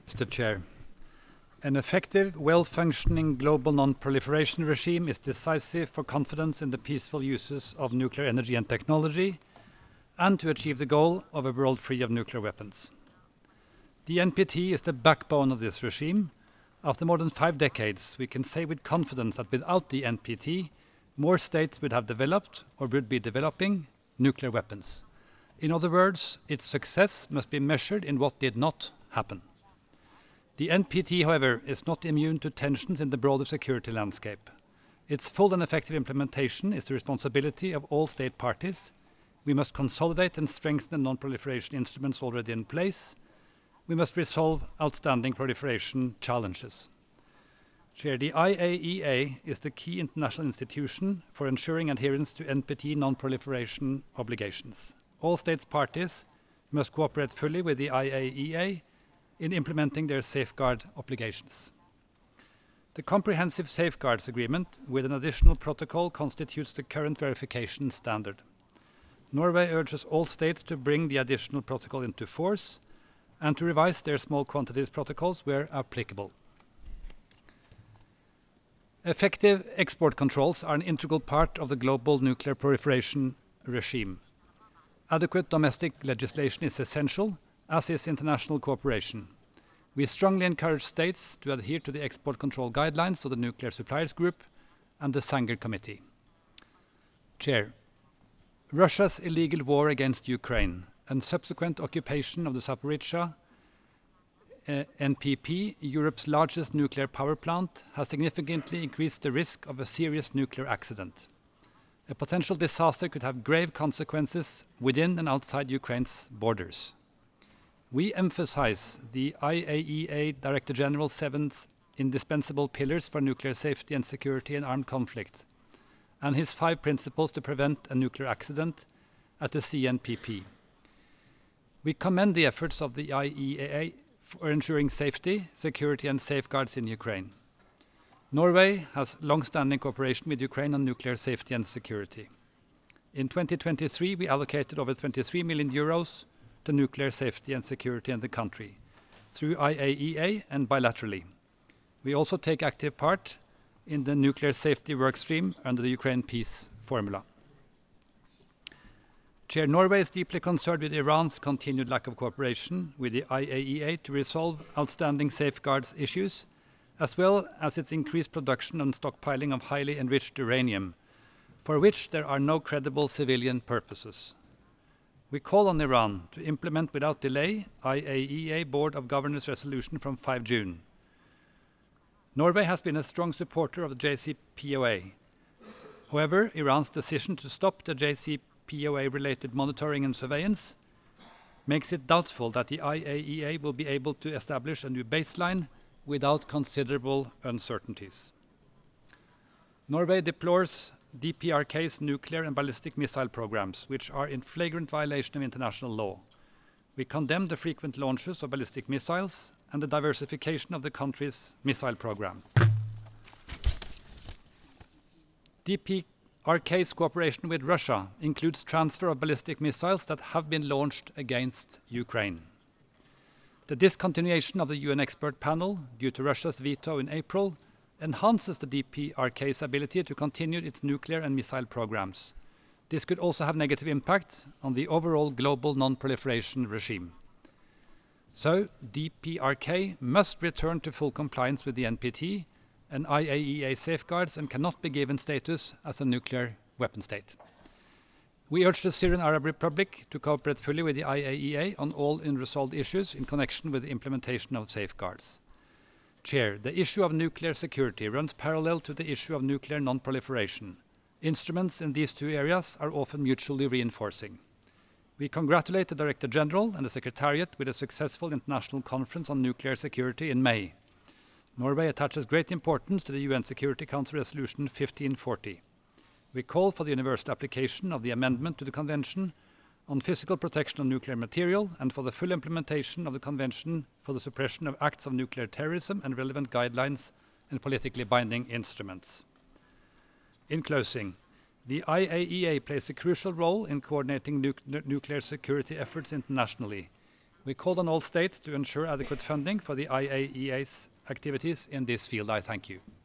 Mr. Chair. An effective, well-functioning global non-proliferation regime is decisive for confidence in the peaceful uses of nuclear energy and technology, and to achieve the goal of a world free of nuclear weapons. The NPT is the backbone of this regime. After more than 5 decades, we can say with confidence that without the NPT, more states would have developed, or would be developing, nuclear weapons. In other words, its success must be measured in what did not happen. The NPT, however, is not immune to tensions in the broader security landscape. Its full and effective implementation is the responsibility of all state parties. We must consolidate and strengthen the non-proliferation instruments already in place. We must resolve outstanding proliferation challenges. Chair, the IAEA is the key international institution for ensuring adherence to NPT non-proliferation obligations. All states parties must cooperate fully with the IAEA in implementing their safeguard obligations. The Comprehensive Safeguards Agreement with an additional protocol constitutes the current verification standard. Norway urges all states to bring the additional protocol into force and to revise their small quantities protocols where applicable. Effective export controls are an integral part of the global nuclear proliferation regime. Adequate domestic legislation is essential, as is international cooperation. We strongly encourage states to adhere to the export control guidelines of the Nuclear Suppliers Group and the Sanger Committee. Chair, Russia's illegal war against Ukraine and subsequent occupation of the Zaporizhzhia NPP, Europe's largest nuclear power plant, has significantly increased the risk of a serious nuclear accident. A potential disaster could have grave consequences within and outside Ukraine's borders. We emphasize the IAEA Director General 7's indispensable pillars for nuclear safety and security in armed conflict, and his 5 principles to prevent a nuclear accident at the CNPP. We commend the efforts of the IAEA for ensuring safety, security, and safeguards in Ukraine. Norway has long-standing cooperation with Ukraine on nuclear safety and security. In 2023, we allocated over 23 million euros to nuclear safety and security in the country, through IAEA and bilaterally. We also take active part in the nuclear safety workstream under the Ukraine Peace Formula. Chair, Norway is deeply concerned with Iran's continued lack of cooperation with the IAEA to resolve outstanding safeguards issues, as well as its increased production and stockpiling of highly enriched uranium, for which there are no credible civilian purposes. We call on Iran to implement without delay IAEA Board of Governors resolution from 5 June. Norway has been a strong supporter of the JCPOA. However, Iran's decision to stop the JCPOA-related monitoring and surveillance makes it doubtful that the IAEA will be able to establish a new baseline without considerable uncertainties. Norway deplores DPRK's nuclear and ballistic missile programs, which are in flagrant violation of international law. We condemn the frequent launches of ballistic missiles and the diversification of the country's missile program. DPRK's cooperation with Russia includes transfer of ballistic missiles that have been launched against Ukraine. The discontinuation of the UN expert panel due to Russia's veto in April enhances the DPRK's ability to continue its nuclear and missile programs. This could also have negative impact on the overall global non-proliferation regime. So, DPRK must return to full compliance with the NPT and IAEA safeguards and cannot be given status as a nuclear weapon state. We urge the Syrian Arab Republic to cooperate fully with the IAEA on all unresolved issues in connection with the implementation of safeguards. Chair, the issue of nuclear security runs parallel to the issue of nuclear non-proliferation. Instruments in these 2 areas are often mutually reinforcing. We congratulate the Director General and the Secretariat with a successful international conference on nuclear security in May. Norway attaches great importance to the UN Security Council Resolution 1540. We call for the universal application of the amendment to the Convention on Physical Protection of Nuclear Material and for the full implementation of the Convention for the Suppression of Acts of Nuclear Terrorism and relevant guidelines and politically binding instruments. In closing, the IAEA plays a crucial role in coordinating nuclear security efforts internationally. We called on all states to ensure adequate funding for the IAEA's activities in this field. I thank you.